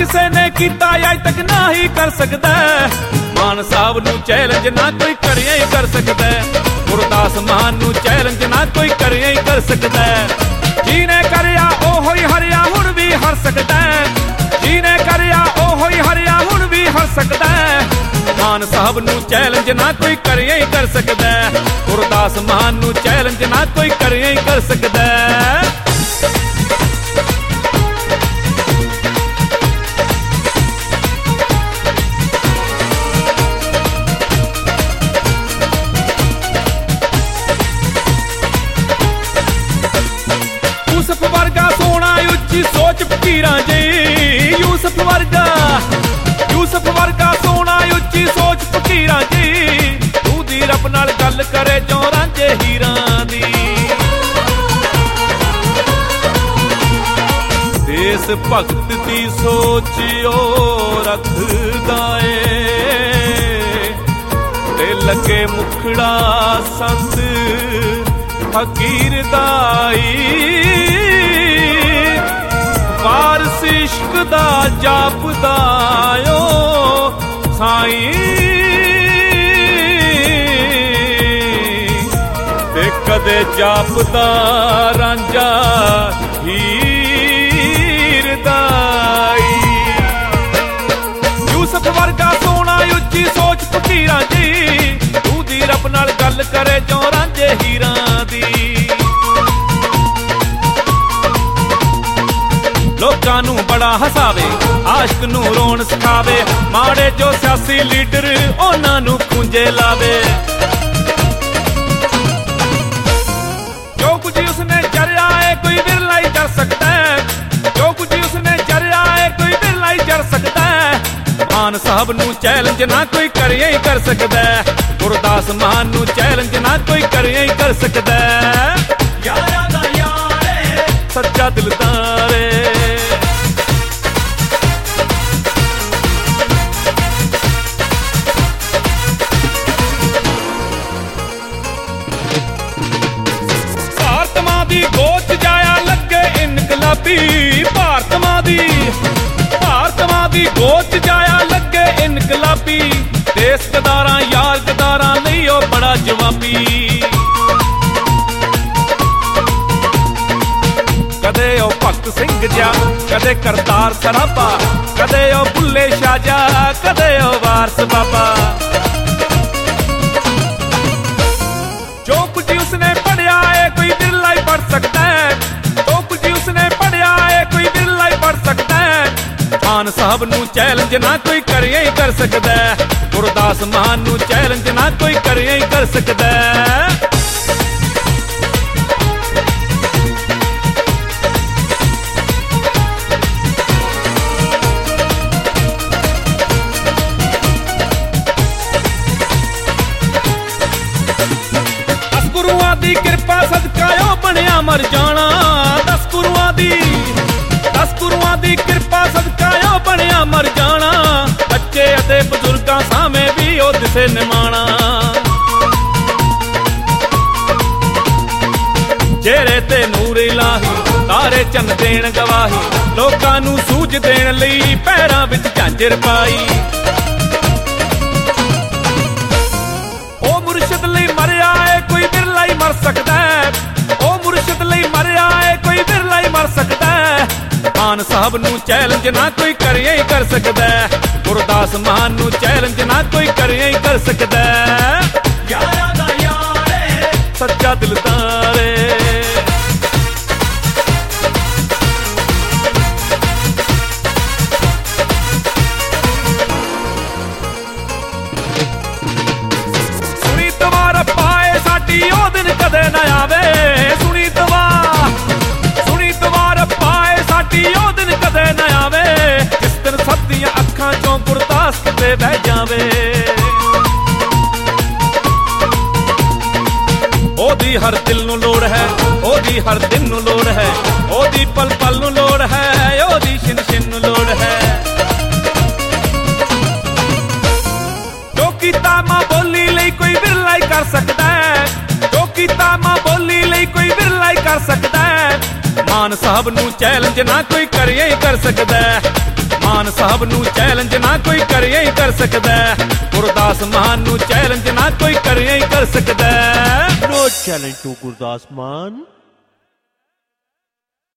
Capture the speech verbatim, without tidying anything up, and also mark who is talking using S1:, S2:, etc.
S1: ਕਿਸੇ ਨੇ ਕੀਤਾ ਅੱਜ ਤੱਕ ਨਾ ਹੀ ਕਰ ਸਕਦਾ। ਮਾਨ ਸਾਹਿਬ ਨੂੰ ਚੈਲੰਜ ਨਾ ਕੋਈ ਕਰਿਆ ਹੀ ਕਰ ਸਕਦਾ। ਗੁਰਦਾਸ ਮਾਨ ਨੂੰ ਚੈਲੰਜ ਨਾ ਕੋਈ ਕਰਿਆ ਹੀ ਕਰ ਸਕਦਾ। ਜਿਹਨੇ ਕਰਿਆ ਉਹੋ ਹੀ ਹਰਿਆ ਹੁਣ ਵੀ ਹਰ ਸਕਦਾ। ਜਿਹਨੇ ਕਰਿਆ ਉਹੋ ਹੀ ਹਰਿਆ ਹੁਣ ਵੀ ਹਰ ਸਕਦਾ। ਮਾਨ ਸਾਹਿਬ ਨੂੰ ਚੈਲੰਜ ਨਾ ਕੋਈ ਕਰਿਆ ਹੀ ਕਰ ਸਕਦਾ। ਗੁਰਦਾਸ ਮਾਨ ਨੂੰ ਚੈਲੰਜ ਨਾ ਕੋਈ ਕਰਿਆ ਹੀ ਕਰ ਸਕਦਾ। ਯੂਸਫ ਵਰਗਾ ਸੋਹਣਾ ਉੱਚੀ ਸੋਚ ਫਕੀਰਾਂ ਜੀ। ਯੂਸਫ ਵਰਗਾ ਯੂਸਫ ਵਰਗਾ ਸੋਹਣਾ ਉੱਚੀ ਸੋਚ ਫਕੀਰਾਂ ਜੀ। ਤੂੰ ਦੀ ਰੱਬ ਨਾਲ ਗੱਲ ਕਰੇ ਜੋ ਰਾਂਝੇ ਹੀਰਾਂ ਦੀ। ਦੇਸ ਭਗਤ ਦੀ ਸੋਚ ਉਹ ਰੱਖਦਾ ਏ ਤੇ ਲੱਗੇ ਮੁਖੜਾ ਸੰਤ ਫਕੀਰ ਦਾਈ। ਵਾਰਸ ਇਸ਼ਕ ਦਾ ਜਾਪਦਾ ਓ ਸਾਈਂ ਤੇ ਕਦੇ ਜਾਪਦਾ ਰਾਂਝਾ ਹੀਰ ਦਾਈ। ਯੂਸਫ ਵਰਗਾ ਸੋਹਣਾ ਉੱਚੀ ਸੋਚ ਫਕੀਰਾਂ ਜੀ। ਤੂੰ ਦੀ ਰੱਬ ਨਾਲ ਗੱਲ ਕਰੇ ਜੋ ਰਾਂਝੇ ਹੀਰਾਂ ਦੀ। ਲੋਕਾਂ ਨੂੰ ਬੜਾ ਹਸਾਵੇ ਆਸ਼ਕ ਨੂੰ ਰੋਣ ਸਿਖਾਵੇ। ਮਾੜੇ ਜੋ ਸਿਆਸੀ ਲੀਡਰ ਉਹਨਾਂ ਨੂੰ ਖੂੰਜੇ ਲਾਵੇ। ਜੋ ਕੁਝ ਉਸਨੇ ਜਰਿਆ ਏ ਕੋਈ ਵਿਰਲਾ ਹੀ ਜਰ ਸਕਦਾ। ਜੋ ਕੁਝ ਉਸਨੇ ਜਰਿਆ ਏ ਕੋਈ ਵਿਰਲਾ ਹੀ ਜਰ ਸਕਦਾ। ਮਾਨ ਸਾਹਿਬ ਨੂੰ ਚੈਲੰਜ ਨਾ ਕੋਈ ਕਰਿਆ ਹੀ ਕਰ ਸਕਦਾ। ਗੁਰਦਾਸ ਮਾਨ ਨੂੰ ਚੈਲੰਜ ਨਾ ਕੋਈ ਕਰਿਆ ਹੀ ਕਰ ਸਕਦਾ। ਯਾਰਾਂ ਦਾ ਯਾਰ ਏ ਸੱਚਾ ਦਿਲਦਾਰ ਏ। ਭਾਰਤ ਮਾਂ ਦੀ ਗੋਦ ਜਾਇਆ ਲੱਗੇ ਇਨਕਲਾਬੀ। ਭਾਰਤ ਮਾਂ ਦੀ ਭਾਰਤ ਮਾਂ ਦੀ ਗੋਦ ਜਾਇਆ ਲੱਗੇ ਇਨਕਲਾਬੀ। ਦੇਸ ਗਦਾਰਾਂ ਯਾਰ ਗਦਾਰਾਂ ਲਈ ਉਹ ਬੜਾ ਜਵਾਬੀ। ਕਦੇ ਉਹ ਭਗਤ ਸਿੰਘ ਜਿਹਾ ਕਦੇ ਕਰਤਾਰ ਸਰਾਭਾ। ਕਦੇ ਉਹ ਬੁੱਲੇ ਸ਼ਾਹ ਜਿਹਾ ਕਦੇ ਉਹ ਵਾਰਸ ਬਾਬਾ। ਜੋ ਕੁਝ ਉਸਨੇ ਪੜਿਆ ਏ ਕੋਈ ਵਿਰਲਾ ਹੀ ਪੜ ਸਕਦਾ। ਜੋ ਕੁਝ ਉਸਨੇ ਪੜਿਆ ਏ ਕੋਈ ਵਿਰਲਾ ਹੀ ਪੜ ਸਕਦਾ। ਮਾਨ ਸਾਹਿਬ ਨੂੰ ਚੈਲੰਜ ਨਾ ਕੋਈ ਕਰਿਆ ਹੀ ਕਰ ਸਕਦਾ। ਗੁਰਦਾਸ ਮਾਨ ਨੂੰ ਚੈਲੰਜ ਨਾ ਕੋਈ ਕਰਿਆ ਹੀ ਕਰ ਸਕਦਾ। ਦਸ ਗੁਰੂਆਂ ਦੀ ਕਿਰਪਾ ਸਦਕਾ ਉਹ ਬਣਿਆ ਮਰ ਜਾਣਾ। ਦਸ ਗੁਰੂਆਂ ਦੀ ਦਸ ਗੁਰੂਆਂ ਦੀ ਕਿਰਪਾ ਸਦਕਾ ਉਹ ਬਣਿਆ ਮਰ ਜਾਣਾ। ਬੱਚੇ ਅਤੇ ਬਜ਼ੁਰਗਾਂ ਸਾਹਮਣੇ ਵੀ ਉਹ ਦਿਸੇ ਨਿਮਾਣਾ। ਚਿਹਰੇ ਤੇ ਨੂਰ ਇਲਾਹੀ ਤਾਰੇ ਚੰਨ ਦੇਣ ਗਵਾਹੀ। ਲੋਕਾਂ ਨੂੰ ਸੂਝ ਦੇਣ ਲਈ ਪੈਰਾਂ ਵਿੱਚ ਝਾਂਜਰ ਪਾਈ। ਉਹ ਮੁਰਸ਼ਿਦ ਲਈ ਮਰਿਆ ਏ ਕੋਈ ਵਿਰਲਾ ਹੀ ਮਰ ਸਕਦਾ। ਉਹ ਮੁਰਸ਼ਿਦ ਲਈ ਮਰਿਆ ਏ ਕੋਈ ਵਿਰਲਾ ਹੀ ਮਰ ਸਕਦਾ। ਮਾਨ ਸਾਹਿਬ ਨੂੰ ਚੈਲੰਜ ਨਾ ਕੋਈ ਕਰਿਆ ਹੀ ਕਰ ਸਕਦਾ। ਗੁਰਦਾਸ ਮਾਨ ਨੂੰ ਚੈਲੰਜ ਨਾ ਕੋਈ ਕਰਿਆ ਹੀ ਕਰ ਸਕਦਾ। ਯਾਰਾਂ ਦਾ ਯਾਰ ਏ ਸੱਚਾ ਦਿਲਦਾਰ ਏ। ਸੁਣੀ ਤਵਾਰ ਪਾਏ ਸਾਡੀ ਉਹ ਦਿਨ ਕਦੇ ਨਾ ਆਵੇ। ਸੁਣੀ ਤਵਾਰ ਸੁਣੀ ਤਵਾਰ ਪਾਏ ਸਾਡੀ ਉਹ ਦਿਨ ਕਦੇ ਨਾ ਆਵੇ। ਜਿਸ ਦਿਨ ਸਭ ਦੀਆਂ ਅੱਖਾਂ ਚੋਂ ਗੁਰਦਾਸ ਕਿਤੇ ਬਹਿ ਜਾਵੇ। ਉਹਦੀ ਹਰ ਦਿਲ ਨੂੰ ਲੋੜ ਹੈ। ਉਹਦੀ ਹਰ ਦਿਨ ਨੂੰ ਲੋੜ ਹੈ। ਉਹਦੀ ਪਲ ਪਲ ਨੂੰ ਲੋੜ ਹੈ। ਉਹਦੀ ਛਿਨ ਛਿਨ ਨੂੰ ਲੋੜ ਹੈ। ਜੋ ਕੀਤਾ ਮਾਂ ਬੋਲੀ ਲਈ ਕੋਈ ਵਿਰਲਾ ਹੀ ਕਰ ਸਕਦਾ। ਜੋ ਕੀਤਾ ਮਾਂ ਬੋਲੀ ਲਈ ਕੋਈ ਵਿਰਲਾ ਹੀ ਕਰ ਸਕਦਾ। ਮਾਨ ਸਾਹਿਬ ਨੂੰ ਚੈਲੰਜ ਨਾ ਕੋਈ ਕਰਿਆ ਹੀ ਕਰ ਸਕਦਾ। ਮਾਨ ਸਾਹਿਬ ਨੂੰ ਚੈਲੰਜ ਨਾ ਕੋਈ ਕਰਿਆ ਹੀ ਕਰ ਸਕਦਾ। ਗੁਰਦਾਸ ਮਾਨ ਨੂੰ ਚੈਲੰਜ ਨਾ ਕੋਈ ਕਰਿਆ ਹੀ ਕਰ ਸਕਦਾ।
S2: No challenge to Gurdas Maan.